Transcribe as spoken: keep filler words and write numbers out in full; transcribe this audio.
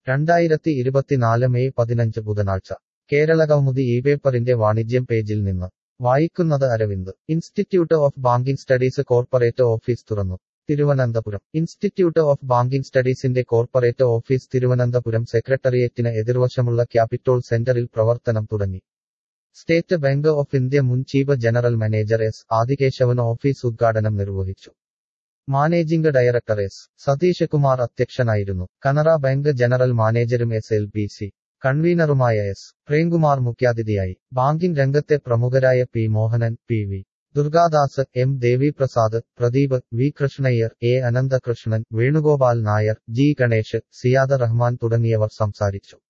രണ്ടായിരത്തി ഇരുപത്തിനാല് മെയ് പതിനഞ്ച് ബുധനാഴ്ച കേരളകൗമുദി ഈ പേപ്പറിന്റെ വാണിജ്യം പേജിൽ നിന്ന് വായിക്കുന്നത് Aravind. Institute of banking studies corporate office തുറന്നു. തിരുവനന്തപുരം. ഇൻസ്റ്റിറ്റ്യൂട്ട് ഓഫ് ബാങ്കിങ് സ്റ്റഡീസിന്റെ കോർപ്പറേറ്റ് ഓഫീസ് തിരുവനന്തപുരം സെക്രട്ടറിയേറ്റിന് എതിർവശമുള്ള ക്യാപിറ്റോൾ സെന്ററിൽ പ്രവർത്തനം തുടങ്ങി. സ്റ്റേറ്റ് ബാങ്ക് ഓഫ് ഇന്ത്യ മുൻ chief general manager S Adikesavan office ഉദ്ഘാടനം നിർവഹിച്ചു. Managing director S Satheesh Kumar അധ്യക്ഷനായിരുന്നു. കനറ ബാങ്ക് ജനറൽ മാനേജരും എസ് എൽ ബി സി കൺവീനറുമായ എസ് പ്രേംകുമാർ മുഖ്യാതിഥിയായി. ബാങ്കിംഗ് രംഗത്തെ പ്രമുഖരായ P Mohanan, P V Durgadas, M Deviprasad, Pradeep, V Krishna Iyer, A Ananthakrishnan, Venugopal Nair, G Ganesh, Siyada Rahman തുടങ്ങിയവർ സംസാരിച്ചു.